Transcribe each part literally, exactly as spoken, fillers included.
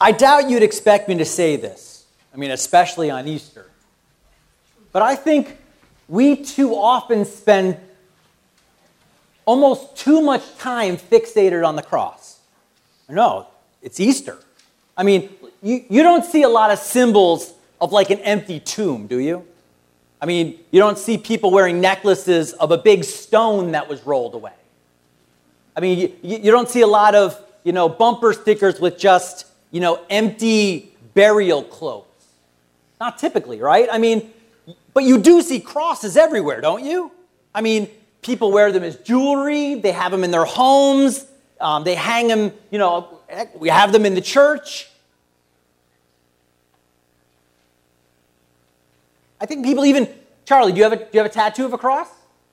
I doubt you'd expect me to say this. I mean, especially on Easter. But I think we too often spend almost too much time fixated on the cross. No, it's Easter. I mean, you, you don't see a lot of symbols of like an empty tomb, do you? I mean, you don't see people wearing necklaces of a big stone that was rolled away. I mean, you, you don't see a lot of, you know, bumper stickers with just, you know, empty burial clothes. Not typically, right? I mean, but you do see crosses everywhere, don't you? I mean, people wear them as jewelry. They have them in their homes. Um, they hang them, you know, we have them in the church. I think people even, Charlie, do you have a, do you have a tattoo of a cross?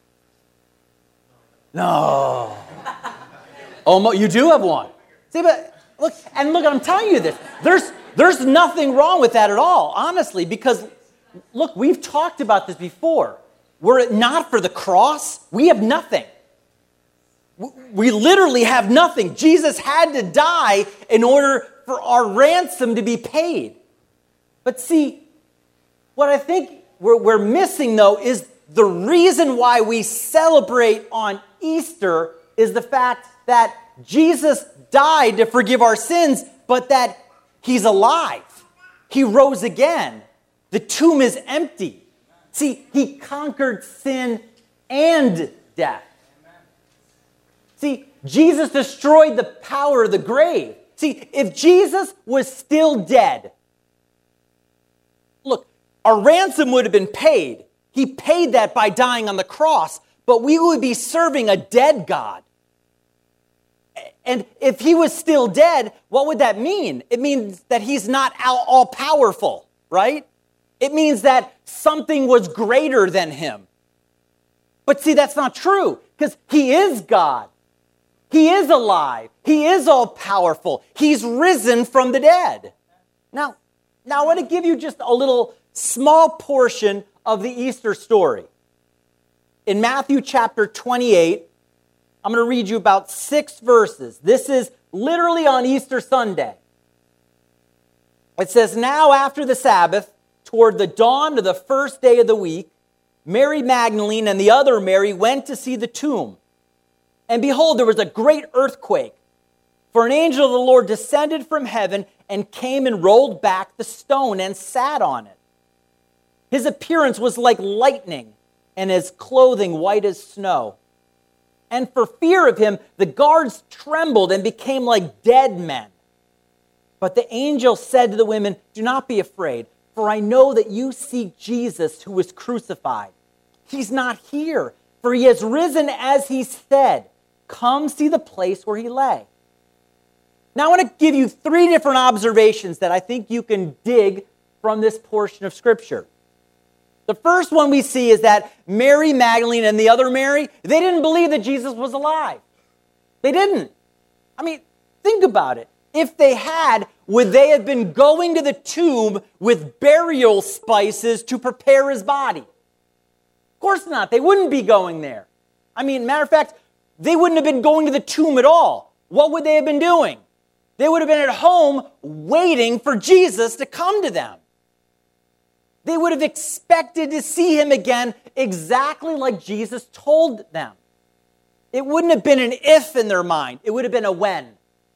No. Oh, you do have one. See, but look, and look, I'm telling you this. There's, there's nothing wrong with that at all, honestly, because, look, we've talked about this before. Were it not for the cross, we have nothing. We literally have nothing. Jesus had to die in order for our ransom to be paid. But see, what I think we're, we're missing, though, is the reason why we celebrate on Easter is the fact that Jesus died to forgive our sins, but that he's alive. He rose again. The tomb is empty. See, he conquered sin and death. See, Jesus destroyed the power of the grave. See, if Jesus was still dead, look, our ransom would have been paid. He paid that by dying on the cross, but we would be serving a dead God. And if he was still dead, what would that mean? It means that he's not all-powerful, right? It means that something was greater than him. But see, that's not true, because he is God. He is alive. He is all-powerful. He's risen from the dead. Now, now I want to give you just a little small portion of the Easter story. In Matthew chapter twenty-eight, I'm going to read you about six verses. This is literally on Easter Sunday. It says, "Now after the Sabbath, toward the dawn of the first day of the week, Mary Magdalene and the other Mary went to see the tomb. And behold, there was a great earthquake, for an angel of the Lord descended from heaven and came and rolled back the stone and sat on it. His appearance was like lightning, and his clothing white as snow. And for fear of him, the guards trembled and became like dead men. But the angel said to the women, 'Do not be afraid, for I know that you seek Jesus who was crucified. He's not here, for he has risen as he said. Come see the place where he lay.'" Now I want to give you three different observations that I think you can dig from this portion of Scripture. The first one we see is that Mary Magdalene and the other Mary, they didn't believe that Jesus was alive. They didn't. I mean, think about it. If they had, would they have been going to the tomb with burial spices to prepare his body? Of course not. They wouldn't be going there. I mean, matter of fact, they wouldn't have been going to the tomb at all. What would they have been doing? They would have been at home waiting for Jesus to come to them. They would have expected to see him again exactly like Jesus told them. It wouldn't have been an if in their mind. It would have been a when.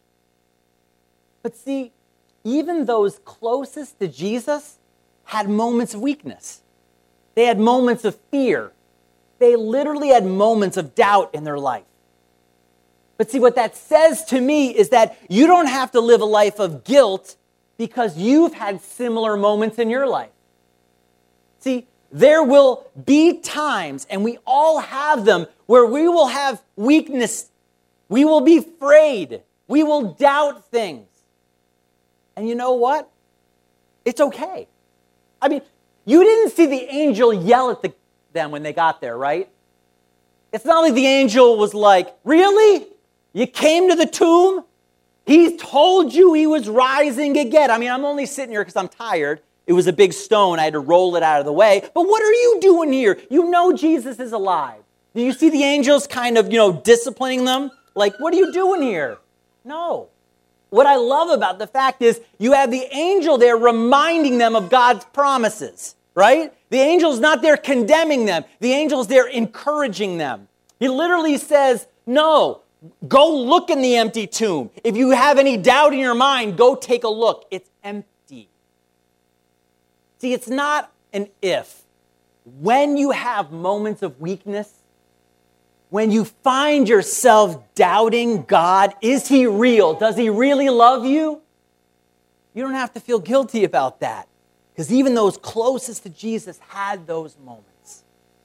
But see, even those closest to Jesus had moments of weakness. They had moments of fear. They literally had moments of doubt in their life. But see, what that says to me is that you don't have to live a life of guilt because you've had similar moments in your life. See, there will be times, and we all have them, where we will have weakness. We will be afraid. We will doubt things. And you know what? It's okay. I mean, you didn't see the angel yell at the, them when they got there, right? It's not like the angel was like, "Really? You came to the tomb? He told you he was rising again." I mean, I'm only sitting here because I'm tired. It was a big stone. I had to roll it out of the way. But what are you doing here? You know Jesus is alive. Do you see the angels kind of, you know, disciplining them? Like, what are you doing here? No. what I love about the fact is you have the angel there reminding them of God's promises, right? The angel's not there condemning them. The angel's there encouraging them. He literally says, no, go look in the empty tomb. If you have any doubt in your mind, go take a look. It's empty. See, it's not an if. When you have moments of weakness, when you find yourself doubting God, is he real? Does he really love you? You don't have to feel guilty about that, because even those closest to Jesus had those moments.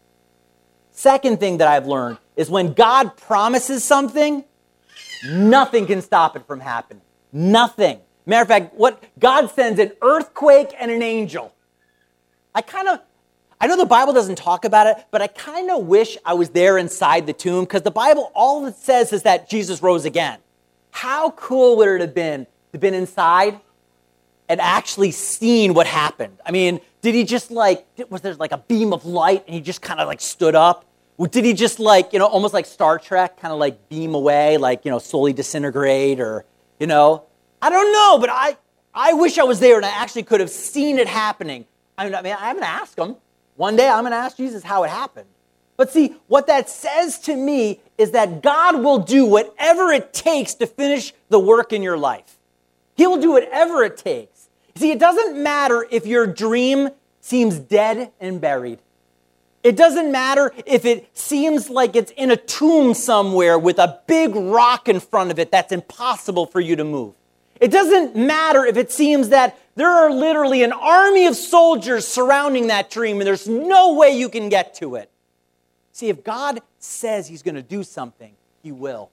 Second thing that I've learned is when God promises something, nothing can stop it from happening. Nothing. Matter of fact, what God sends an earthquake and an angel. I kind of I know the Bible doesn't talk about it, but I kind of wish I was there inside the tomb, because the Bible, all it says is that Jesus rose again. How cool would it have been to have been inside and actually seen what happened? I mean, did he just like, was there like a beam of light and he just kind of like stood up? Did he just like, you know, almost like Star Trek, kind of like beam away, like, you know, slowly disintegrate, or, you know? I don't know, but I, I wish I was there and I actually could have seen it happening. I mean, I mean, I'm going to ask him. One day I'm going to ask Jesus how it happened. But see, what that says to me is that God will do whatever it takes to finish the work in your life. He will do whatever it takes. See, it doesn't matter if your dream seems dead and buried. It doesn't matter if it seems like it's in a tomb somewhere with a big rock in front of it that's impossible for you to move. It doesn't matter if it seems that there are literally an army of soldiers surrounding that dream and there's no way you can get to it. See, if God says he's going to do something, he will.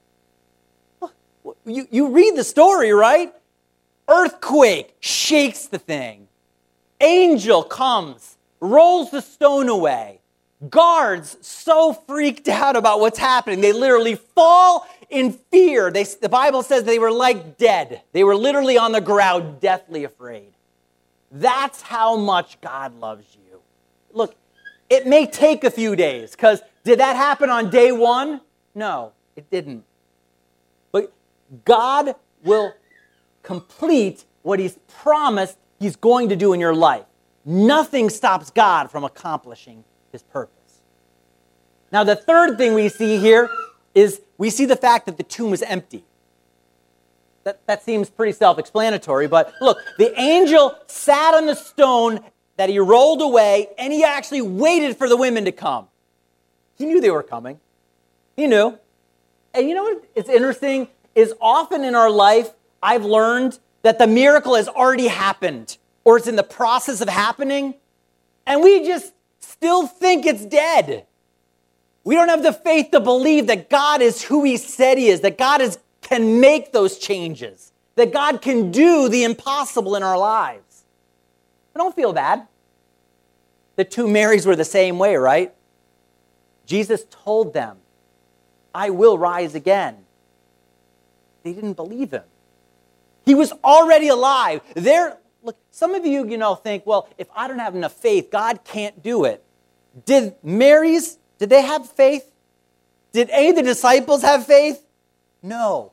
You, you read the story, right? Earthquake shakes the thing. Angel comes, rolls the stone away. Guards so freaked out about what's happening, they literally fall in fear. They, the Bible says they were like dead. They were literally on the ground, deathly afraid. That's how much God loves you. Look, it may take a few days, because did that happen on day one? No, it didn't. But God will complete what he's promised he's going to do in your life. Nothing stops God from accomplishing his purpose. Now, the third thing we see here is we see the fact that the tomb is empty. That, that seems pretty self-explanatory, but look, the angel sat on the stone that he rolled away, and he actually waited for the women to come. He knew they were coming. He knew. And you know what is interesting is often in our life, I've learned that the miracle has already happened, or it's in the process of happening, and we just still think it's dead. We don't have the faith to believe that God is who he said he is, that God is, can make those changes, that God can do the impossible in our lives. But don't feel bad. The two Marys were the same way, right? Jesus told them, I will rise again. They didn't believe him. He was already alive. There, look, some of you, you know, think, well, if I don't have enough faith, God can't do it. Did Mary's, did they have faith? Did any of the disciples have faith? No.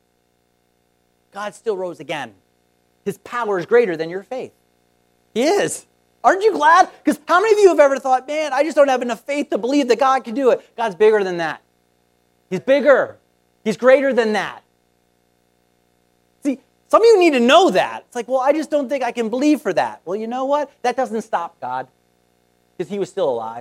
God still rose again. His power is greater than your faith. He is. Aren't you glad? Because how many of you have ever thought, man, I just don't have enough faith to believe that God can do it? God's bigger than that. He's bigger. He's greater than that. See, some of you need to know that. It's like, well, I just don't think I can believe for that. Well, you know what? That doesn't stop God, because he was still alive.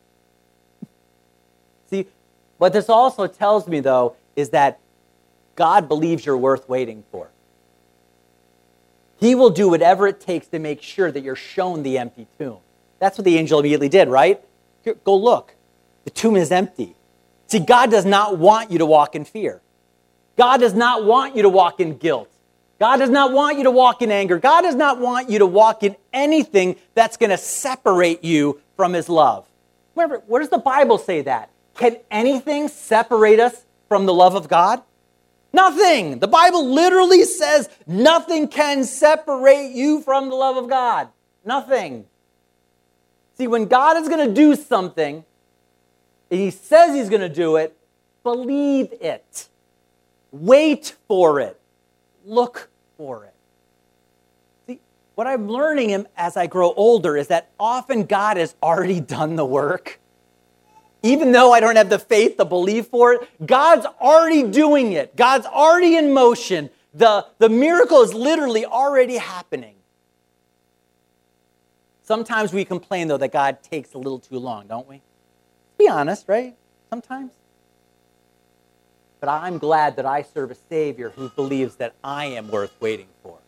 See, what this also tells me, though, is that God believes you're worth waiting for. He will do whatever it takes to make sure that you're shown the empty tomb. That's what the angel immediately did, right? Here, go look. The tomb is empty. See, God does not want you to walk in fear. God does not want you to walk in guilt. God does not want you to walk in anger. God does not want you to walk in anything that's going to separate you from his love. Remember, where does the Bible say that? Can anything separate us from the love of God? Nothing. The Bible literally says nothing can separate you from the love of God. Nothing. See, when God is going to do something, and he says he's going to do it, believe it. Wait for it. look for it. See, what I'm learning as I grow older is that often God has already done the work. Even though I don't have the faith, the belief for it, God's already doing it. God's already in motion. The, the miracle is literally already happening. Sometimes we complain, though, that God takes a little too long, don't we? Be honest, right? Sometimes. But I'm glad that I serve a Savior who believes that I am worth waiting for.